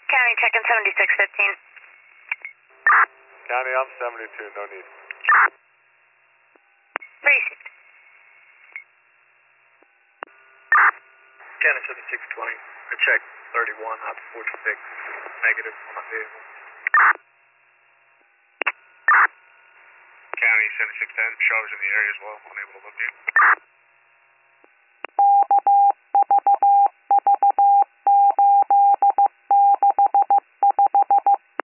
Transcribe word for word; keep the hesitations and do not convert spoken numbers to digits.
County checking seventy-six fifteen. County, I'm seventy-two, no need. Received. County seventy-six twenty. I check thirty-one out of forty-six. Negative on my vehicle. County seventy-six ten. Charlie's in the area as well. Unable to look you.